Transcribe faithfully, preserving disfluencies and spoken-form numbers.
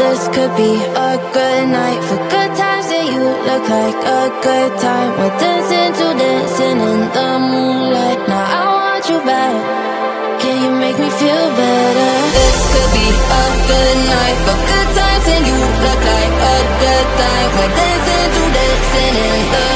This could be a good night for good times, and you look like a good time. We're dancing to dancing in the moonlight. Now I want you back. Can you make me feel better? This could be a good night for good times, and you look like a good time. We're dancing to dancing in the